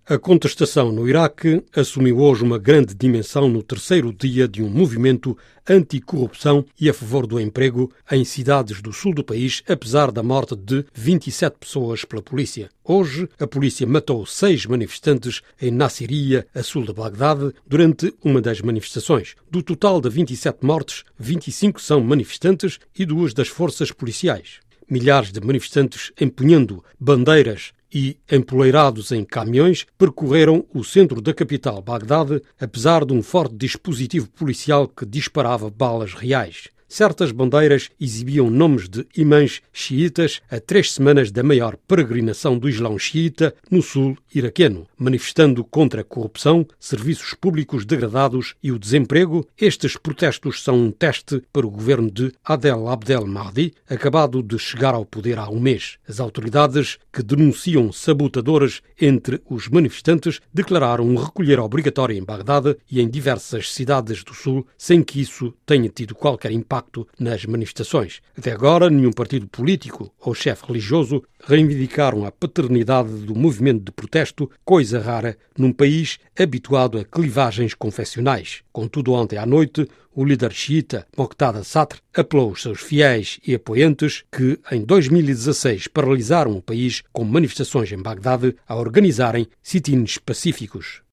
A contestação no Iraque assumiu hoje uma grande dimensão no terceiro dia de um movimento anticorrupção e a favor do emprego em cidades do sul do país, apesar da morte de 27 pessoas pela polícia. Hoje, a polícia matou 6 manifestantes em Nassiriya, a sul de Bagdade, durante uma das manifestações. Do total de 27 mortes, 25 são manifestantes e 2 das forças policiais. Milhares de manifestantes empunhando bandeiras e empoleirados em caminhões percorreram o centro da capital, Bagdade, apesar de um forte dispositivo policial que disparava balas reais. Certas bandeiras exibiam nomes de imãs xiitas a 3 semanas da maior peregrinação do Islão xiita no sul iraqueno. Manifestando contra a corrupção, serviços públicos degradados e o desemprego, estes protestos são um teste para o governo de Adel Abdel Mahdi, acabado de chegar ao poder há um mês. As autoridades, que denunciam sabotadores entre os manifestantes, declararam um recolher obrigatório em Bagdade e em diversas cidades do sul, sem que isso tenha tido qualquer impacto nas manifestações. Até agora, nenhum partido político ou chefe religioso reivindicaram a paternidade do movimento de protesto, coisa rara num país habituado a clivagens confessionais. Contudo, ontem à noite, o líder xiita Moqtada Sadr apelou aos seus fiéis e apoiantes que, em 2016, paralisaram o país com manifestações em Bagdade a organizarem sit-ins pacíficos.